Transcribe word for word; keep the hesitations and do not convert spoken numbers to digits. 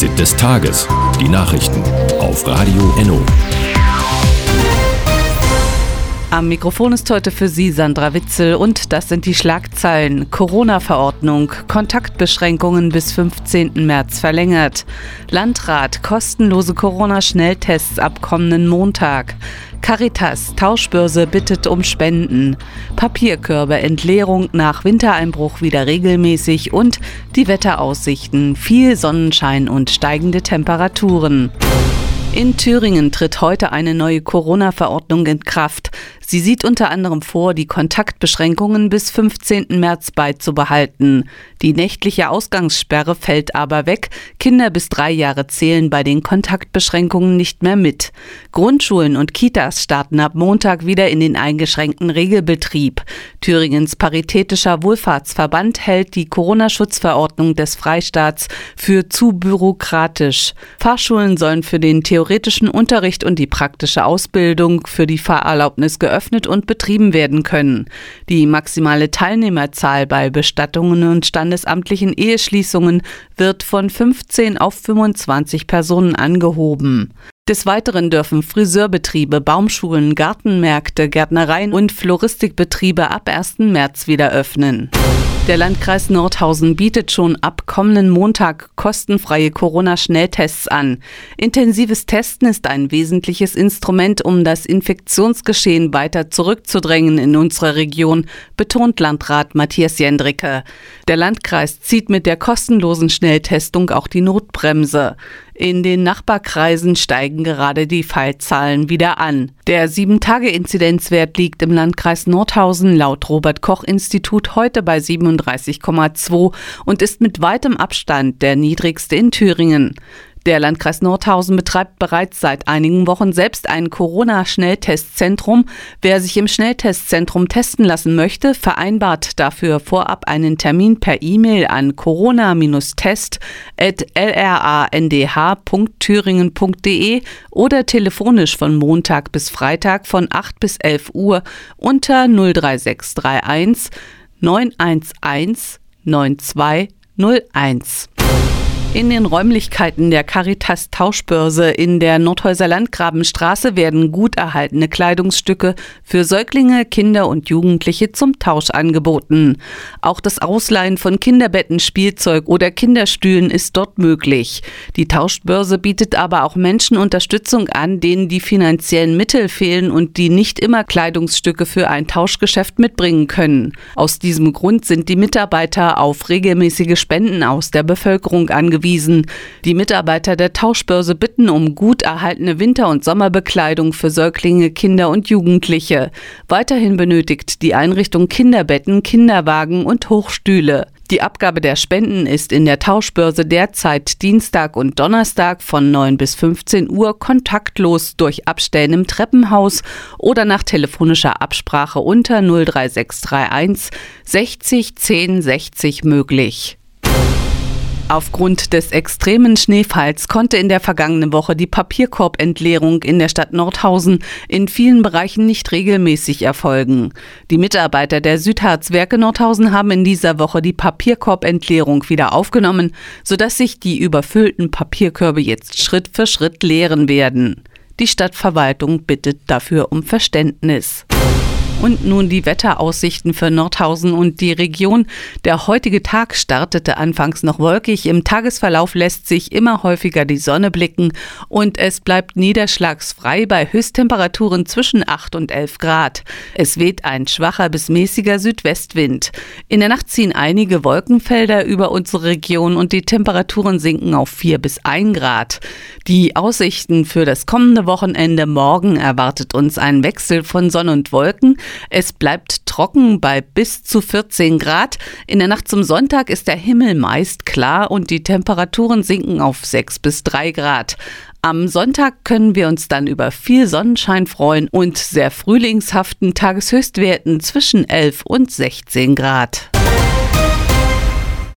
Fazit des Tages. Die Nachrichten auf Radio Enno. Am Mikrofon ist heute für Sie Sandra Witzel und das sind die Schlagzeilen. Corona-Verordnung, Kontaktbeschränkungen bis fünfzehnten März verlängert. Landrat, kostenlose Corona-Schnelltests ab kommenden Montag. Caritas, Tauschbörse bittet um Spenden. Papierkörbe, Entleerung nach Wintereinbruch wieder regelmäßig und die Wetteraussichten, viel Sonnenschein und steigende Temperaturen. In Thüringen tritt heute eine neue Corona-Verordnung in Kraft. Sie sieht unter anderem vor, die Kontaktbeschränkungen bis fünfzehnten März beizubehalten. Die nächtliche Ausgangssperre fällt aber weg. Kinder bis drei Jahre zählen bei den Kontaktbeschränkungen nicht mehr mit. Grundschulen und Kitas starten ab Montag wieder in den eingeschränkten Regelbetrieb. Thüringens Paritätischer Wohlfahrtsverband hält die Corona-Schutzverordnung des Freistaats für zu bürokratisch. Fahrschulen sollen für den theoretischen Unterricht und die praktische Ausbildung für die Fahrerlaubnis geöffnet und betrieben werden können. Die maximale Teilnehmerzahl bei Bestattungen und standesamtlichen Eheschließungen wird von fünfzehn auf fünfundzwanzig Personen angehoben. Des Weiteren dürfen Friseurbetriebe, Baumschulen, Gartenmärkte, Gärtnereien und Floristikbetriebe ab ersten März wieder öffnen. Der Landkreis Nordhausen bietet schon ab kommenden Montag kostenfreie Corona-Schnelltests an. Intensives Testen ist ein wesentliches Instrument, um das Infektionsgeschehen weiter zurückzudrängen in unserer Region, betont Landrat Matthias Jendricke. Der Landkreis zieht mit der kostenlosen Schnelltestung auch die Notbremse. In den Nachbarkreisen steigen gerade die Fallzahlen wieder an. Der sieben Tage Inzidenzwert liegt im Landkreis Nordhausen laut Robert-Koch-Institut heute bei siebenunddreißig Komma zwei und ist mit weitem Abstand der niedrigste in Thüringen. Der Landkreis Nordhausen betreibt bereits seit einigen Wochen selbst ein Corona-Schnelltestzentrum. Wer sich im Schnelltestzentrum testen lassen möchte, vereinbart dafür vorab einen Termin per E-Mail an corona-test at l-r-a-n-d-h punkt thüringen punkt de oder telefonisch von Montag bis Freitag von acht bis elf Uhr unter null drei sechs drei eins neun eins eins neun zwei null eins. In den Räumlichkeiten der Caritas Tauschbörse in der Nordhäuser Landgrabenstraße werden gut erhaltene Kleidungsstücke für Säuglinge, Kinder und Jugendliche zum Tausch angeboten. Auch das Ausleihen von Kinderbetten, Spielzeug oder Kinderstühlen ist dort möglich. Die Tauschbörse bietet aber auch Menschen Unterstützung an, denen die finanziellen Mittel fehlen und die nicht immer Kleidungsstücke für ein Tauschgeschäft mitbringen können. Aus diesem Grund sind die Mitarbeiter auf regelmäßige Spenden aus der Bevölkerung angewiesen. Die Mitarbeiter der Tauschbörse bitten um gut erhaltene Winter- und Sommerbekleidung für Säuglinge, Kinder und Jugendliche. Weiterhin benötigt die Einrichtung Kinderbetten, Kinderwagen und Hochstühle. Die Abgabe der Spenden ist in der Tauschbörse derzeit Dienstag und Donnerstag von neun bis fünfzehn Uhr kontaktlos durch Abstellen im Treppenhaus oder nach telefonischer Absprache unter null drei sechs drei eins sechzig zehn sechzig möglich. Aufgrund des extremen Schneefalls konnte in der vergangenen Woche die Papierkorbentleerung in der Stadt Nordhausen in vielen Bereichen nicht regelmäßig erfolgen. Die Mitarbeiter der Südharzwerke Nordhausen haben in dieser Woche die Papierkorbentleerung wieder aufgenommen, sodass sich die überfüllten Papierkörbe jetzt Schritt für Schritt leeren werden. Die Stadtverwaltung bittet dafür um Verständnis. Und nun die Wetteraussichten für Nordhausen und die Region. Der heutige Tag startete anfangs noch wolkig. Im Tagesverlauf lässt sich immer häufiger die Sonne blicken und es bleibt niederschlagsfrei bei Höchsttemperaturen zwischen acht und elf Grad. Es weht ein schwacher bis mäßiger Südwestwind. In der Nacht ziehen einige Wolkenfelder über unsere Region und die Temperaturen sinken auf vier bis ein Grad. Die Aussichten für das kommende Wochenende: morgen erwartet uns ein Wechsel von Sonne und Wolken. Es bleibt trocken bei bis zu vierzehn Grad. In der Nacht zum Sonntag ist der Himmel meist klar und die Temperaturen sinken auf sechs bis drei Grad. Am Sonntag können wir uns dann über viel Sonnenschein freuen und sehr frühlingshaften Tageshöchstwerten zwischen elf und sechzehn Grad.